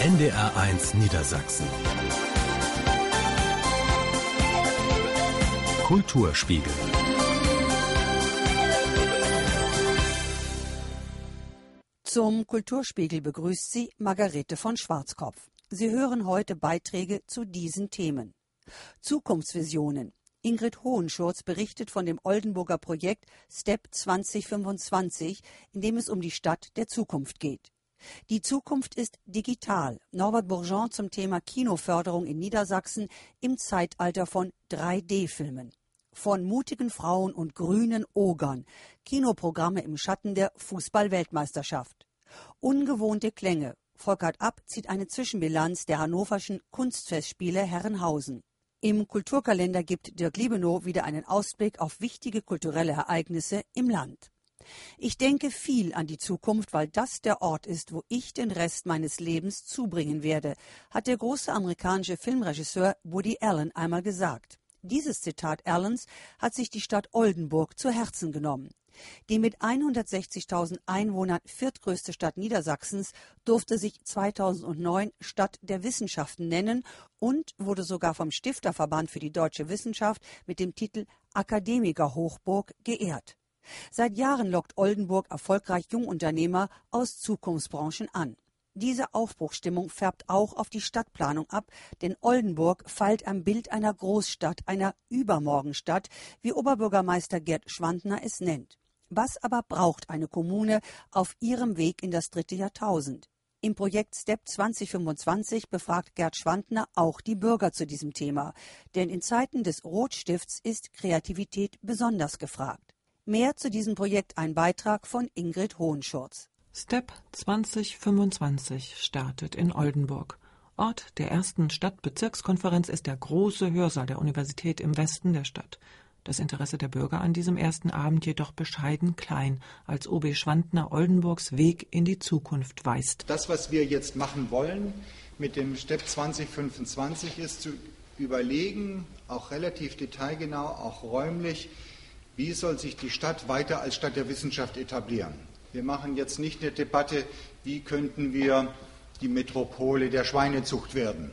NDR1 Niedersachsen. Kulturspiegel. Zum Kulturspiegel begrüßt Sie Margarete von Schwarzkopf. Sie hören heute Beiträge zu diesen Themen. Zukunftsvisionen. Ingrid Hohenschurz berichtet von dem Oldenburger Projekt STEP 2025, in dem es um die Stadt der Zukunft geht. Die Zukunft ist digital. Norbert Bourgeon zum Thema Kinoförderung in Niedersachsen im Zeitalter von 3D-Filmen. Von mutigen Frauen und grünen Ogern. Kinoprogramme im Schatten der Fußball-Weltmeisterschaft. Ungewohnte Klänge. Volkert App zieht eine Zwischenbilanz der hannoverschen Kunstfestspiele Herrenhausen. Im Kulturkalender gibt Dirk Liebenow wieder einen Ausblick auf wichtige kulturelle Ereignisse im Land. Ich denke viel an die Zukunft, weil das der Ort ist, wo ich den Rest meines Lebens zubringen werde, hat der große amerikanische Filmregisseur Woody Allen einmal gesagt. Dieses Zitat Allens hat sich die Stadt Oldenburg zu Herzen genommen. Die mit 160.000 Einwohnern viertgrößte Stadt Niedersachsens durfte sich 2009 Stadt der Wissenschaften nennen und wurde sogar vom Stifterverband für die deutsche Wissenschaft mit dem Titel Akademikerhochburg geehrt. Seit Jahren lockt Oldenburg erfolgreich Jungunternehmer aus Zukunftsbranchen an. Diese Aufbruchsstimmung färbt auch auf die Stadtplanung ab, denn Oldenburg feilt am Bild einer Großstadt, einer Übermorgenstadt, wie Oberbürgermeister Gerd Schwantner es nennt. Was aber braucht eine Kommune auf ihrem Weg in das dritte Jahrtausend? Im Projekt STEP 2025 befragt Gerd Schwantner auch die Bürger zu diesem Thema. Denn in Zeiten des Rotstifts ist Kreativität besonders gefragt. Mehr zu diesem Projekt ein Beitrag von Ingrid Hohenschurz. STEP 2025 startet in Oldenburg. Ort der ersten Stadtbezirkskonferenz ist der große Hörsaal der Universität im Westen der Stadt. Das Interesse der Bürger an diesem ersten Abend jedoch bescheiden klein, als OB Schwantner Oldenburgs Weg in die Zukunft weist. Das, was wir jetzt machen wollen mit dem STEP 2025, ist zu überlegen, auch relativ detailgenau, auch räumlich, wie soll sich die Stadt weiter als Stadt der Wissenschaft etablieren. Wir machen jetzt nicht eine Debatte, wie könnten wir die Metropole der Schweinezucht werden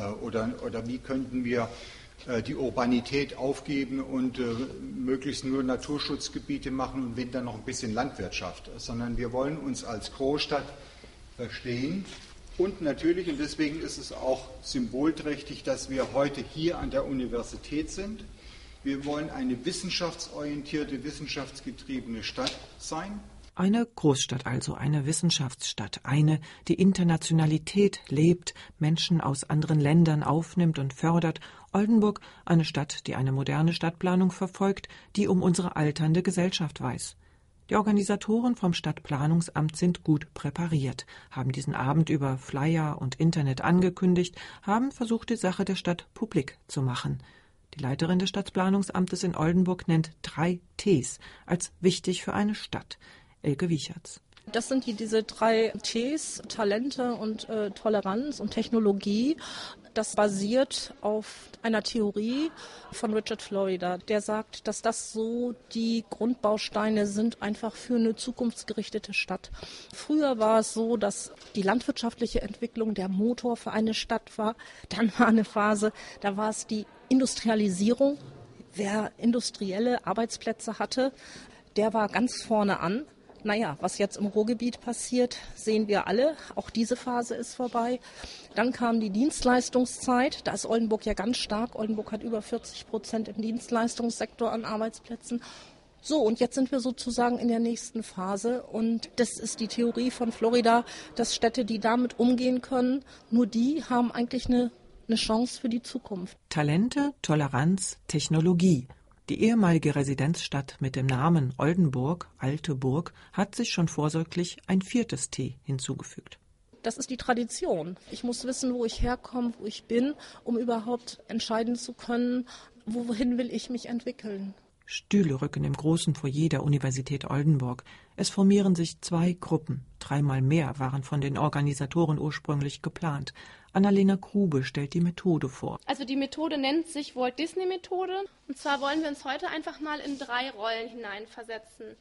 oder wie könnten wir die Urbanität aufgeben und möglichst nur Naturschutzgebiete machen und wenn dann noch ein bisschen Landwirtschaft, sondern wir wollen uns als Großstadt verstehen und natürlich, und deswegen ist es auch symbolträchtig, dass wir heute hier an der Universität sind. Wir wollen eine wissenschaftsorientierte, wissenschaftsgetriebene Stadt sein. Eine Großstadt also, eine Wissenschaftsstadt, eine, die Internationalität lebt, Menschen aus anderen Ländern aufnimmt und fördert. Oldenburg, eine Stadt, die eine moderne Stadtplanung verfolgt, die um unsere alternde Gesellschaft weiß. Die Organisatoren vom Stadtplanungsamt sind gut präpariert, haben diesen Abend über Flyer und Internet angekündigt, haben versucht, die Sache der Stadt publik zu machen. Die Leiterin des Stadtplanungsamtes in Oldenburg nennt 3 Ts als wichtig für eine Stadt. Elke Wiechertz. Das sind diese 3 Ts, Talente und Toleranz und Technologie. Das basiert auf einer Theorie von Richard Florida, der sagt, dass das so die Grundbausteine sind einfach für eine zukunftsgerichtete Stadt. Früher war es so, dass die landwirtschaftliche Entwicklung der Motor für eine Stadt war. Dann war eine Phase, da war es die Industrialisierung. Wer industrielle Arbeitsplätze hatte, der war ganz vorne an. Naja, was jetzt im Ruhrgebiet passiert, sehen wir alle. Auch diese Phase ist vorbei. Dann kam die Dienstleistungszeit. Da ist Oldenburg ja ganz stark. Oldenburg hat über 40% im Dienstleistungssektor an Arbeitsplätzen. So, und jetzt sind wir sozusagen in der nächsten Phase. Und das ist die Theorie von Florida, dass Städte, die damit umgehen können, nur die haben eigentlich eine Chance für die Zukunft. Talente, Toleranz, Technologie. Die ehemalige Residenzstadt mit dem Namen Oldenburg, Alte Burg, hat sich schon vorsorglich ein 4. T hinzugefügt. Das ist die Tradition. Ich muss wissen, wo ich herkomme, wo ich bin, um überhaupt entscheiden zu können, wohin will ich mich entwickeln. Stühle rücken im großen Foyer der Universität Oldenburg. Es formieren sich 2 Gruppen. 3-mal mehr waren von den Organisatoren ursprünglich geplant. Annalena Grube stellt die Methode vor. Also die Methode nennt sich Walt Disney Methode. Und zwar wollen wir uns heute einfach mal in 3 Rollen hineinversetzen.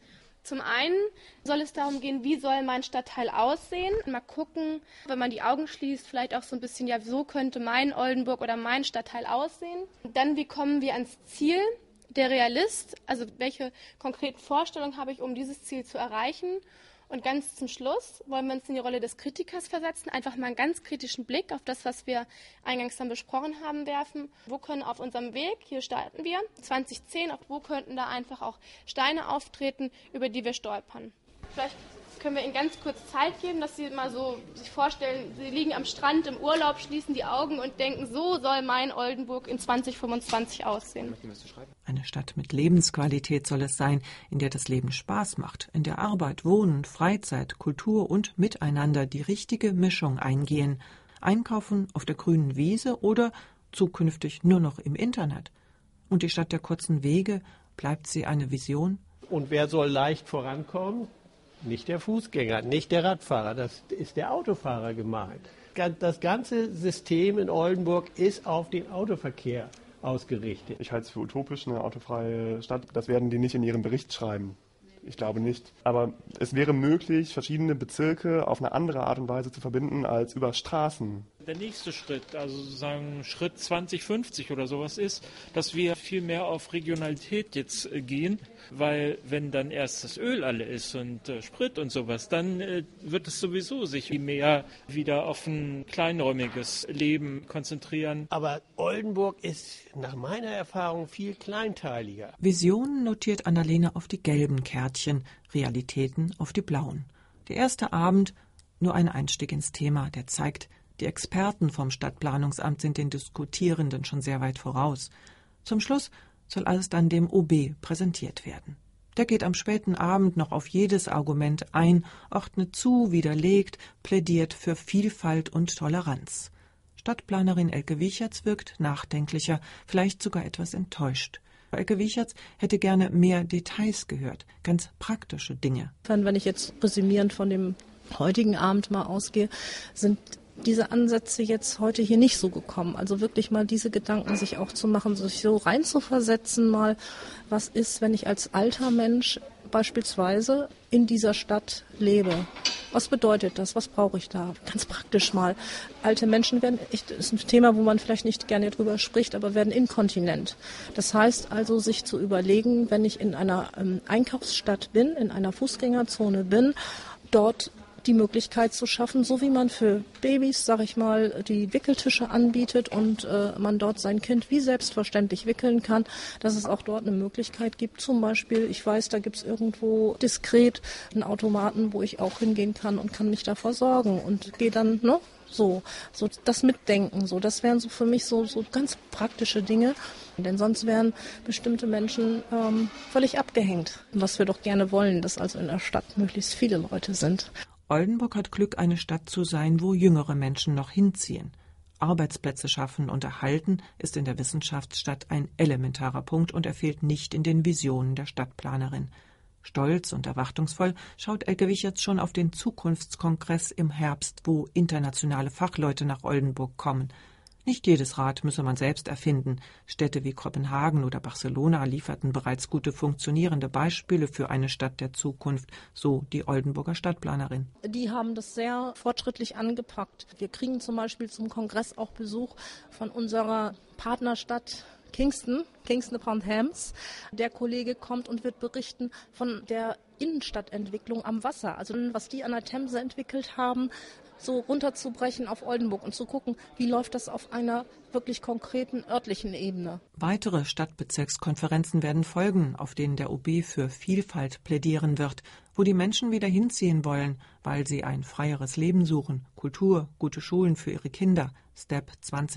Zum einen soll es darum gehen, wie soll mein Stadtteil aussehen. Mal gucken, wenn man die Augen schließt, vielleicht auch so ein bisschen, ja, so könnte mein Oldenburg oder mein Stadtteil aussehen. Dann, wie kommen wir ans Ziel? Der Realist, also welche konkreten Vorstellungen habe ich, um dieses Ziel zu erreichen? Und ganz zum Schluss wollen wir uns in die Rolle des Kritikers versetzen, einfach mal einen ganz kritischen Blick auf das, was wir eingangs dann besprochen haben, werfen. Wo können auf unserem Weg, hier starten wir, 2010, wo könnten da einfach auch Steine auftreten, über die wir stolpern. Vielleicht können wir Ihnen ganz kurz Zeit geben, dass Sie mal so sich vorstellen, Sie liegen am Strand im Urlaub, schließen die Augen und denken, so soll mein Oldenburg in 2025 aussehen. Eine Stadt mit Lebensqualität soll es sein, in der das Leben Spaß macht, in der Arbeit, Wohnen, Freizeit, Kultur und Miteinander die richtige Mischung eingehen. Einkaufen auf der grünen Wiese oder zukünftig nur noch im Internet. Und die Stadt der kurzen Wege, bleibt sie eine Vision? Und wer soll leicht vorankommen? Nicht der Fußgänger, nicht der Radfahrer, das ist der Autofahrer gemeint. Das ganze System in Oldenburg ist auf den Autoverkehr ausgerichtet. Ich halte es für utopisch, eine autofreie Stadt. Das werden die nicht in ihrem Bericht schreiben. Ich glaube nicht. Aber es wäre möglich, verschiedene Bezirke auf eine andere Art und Weise zu verbinden als über Straßen. Der nächste Schritt, also sozusagen Schritt 2050 oder sowas ist, dass wir viel mehr auf Regionalität jetzt gehen, weil wenn dann erst das Öl alle ist und Sprit und sowas, dann wird es sowieso sich mehr wieder auf ein kleinräumiges Leben konzentrieren. Aber Oldenburg ist nach meiner Erfahrung viel kleinteiliger. Visionen notiert Annalena auf die gelben Kärtchen, Realitäten auf die blauen. Der erste Abend, nur ein Einstieg ins Thema, der zeigt, die Experten vom Stadtplanungsamt sind den Diskutierenden schon sehr weit voraus. Zum Schluss soll alles dann dem OB präsentiert werden. Der geht am späten Abend noch auf jedes Argument ein, ordnet zu, widerlegt, plädiert für Vielfalt und Toleranz. Stadtplanerin Elke Wichertz wirkt nachdenklicher, vielleicht sogar etwas enttäuscht. Elke Wichertz hätte gerne mehr Details gehört, ganz praktische Dinge. Wenn ich jetzt resümierend von dem heutigen Abend mal ausgehe, sind diese Ansätze jetzt heute hier nicht so gekommen. Also wirklich mal diese Gedanken sich auch zu machen, sich so reinzuversetzen mal, was ist, wenn ich als alter Mensch beispielsweise in dieser Stadt lebe. Was bedeutet das? Was brauche ich da? Ganz praktisch mal. Alte Menschen werden, das ist ein Thema, wo man vielleicht nicht gerne drüber spricht, aber werden inkontinent. Das heißt also, sich zu überlegen, wenn ich in einer Einkaufsstadt bin, in einer Fußgängerzone bin, dort die Möglichkeit zu schaffen, so wie man für Babys, sag ich mal, die Wickeltische anbietet und man dort sein Kind wie selbstverständlich wickeln kann, dass es auch dort eine Möglichkeit gibt. Zum Beispiel, ich weiß, da gibt es irgendwo diskret einen Automaten, wo ich auch hingehen kann und kann mich da versorgen und gehe dann, ne? So das Mitdenken, so das wären so für mich so ganz praktische Dinge, denn sonst wären bestimmte Menschen völlig abgehängt, was wir doch gerne wollen, dass also in der Stadt möglichst viele Leute sind. Oldenburg hat Glück, eine Stadt zu sein, wo jüngere Menschen noch hinziehen. Arbeitsplätze schaffen und erhalten ist in der Wissenschaftsstadt ein elementarer Punkt und er fehlt nicht in den Visionen der Stadtplanerin. Stolz und erwartungsvoll schaut Elke Wichertz schon auf den Zukunftskongress im Herbst, wo internationale Fachleute nach Oldenburg kommen. Nicht jedes Rad müsse man selbst erfinden. Städte wie Kopenhagen oder Barcelona lieferten bereits gute funktionierende Beispiele für eine Stadt der Zukunft, so die Oldenburger Stadtplanerin. Die haben das sehr fortschrittlich angepackt. Wir kriegen zum Beispiel zum Kongress auch Besuch von unserer Partnerstadt Kingston upon Thames. Der Kollege kommt und wird berichten von der Innenstadtentwicklung am Wasser, also was die an der Themse entwickelt haben, so runterzubrechen auf Oldenburg und zu gucken, wie läuft das auf einer wirklich konkreten örtlichen Ebene. Weitere Stadtbezirkskonferenzen werden folgen, auf denen der OB für Vielfalt plädieren wird, wo die Menschen wieder hinziehen wollen, weil sie ein freieres Leben suchen, Kultur, gute Schulen für ihre Kinder. Step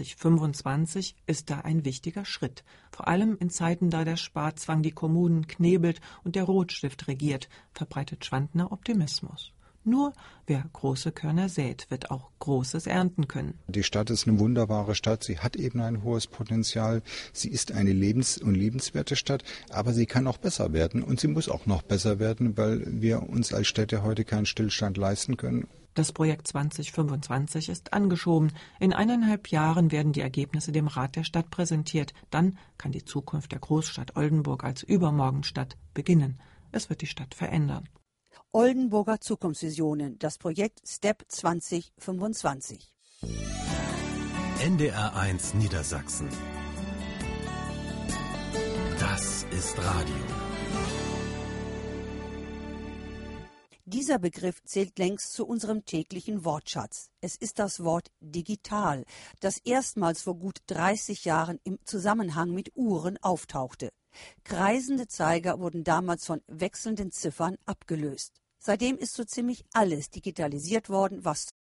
2025 ist da ein wichtiger Schritt. Vor allem in Zeiten, da der Sparzwang die Kommunen knebelt und der Rotstift regiert, verbreitet Schwandner Optimismus. Nur wer große Körner sät, wird auch Großes ernten können. Die Stadt ist eine wunderbare Stadt. Sie hat eben ein hohes Potenzial. Sie ist eine lebens- und liebenswerte Stadt, aber sie kann auch besser werden. Und sie muss auch noch besser werden, weil wir uns als Städte heute keinen Stillstand leisten können. Das Projekt 2025 ist angeschoben. In 1,5 Jahren werden die Ergebnisse dem Rat der Stadt präsentiert. Dann kann die Zukunft der Großstadt Oldenburg als Übermorgenstadt beginnen. Es wird die Stadt verändern. Oldenburger Zukunftsvisionen, das Projekt STEP 2025. NDR1 Niedersachsen. Das ist Radio. Dieser Begriff zählt längst zu unserem täglichen Wortschatz. Es ist das Wort digital, das erstmals vor gut 30 Jahren im Zusammenhang mit Uhren auftauchte. Kreisende Zeiger wurden damals von wechselnden Ziffern abgelöst. Seitdem ist so ziemlich alles digitalisiert worden, was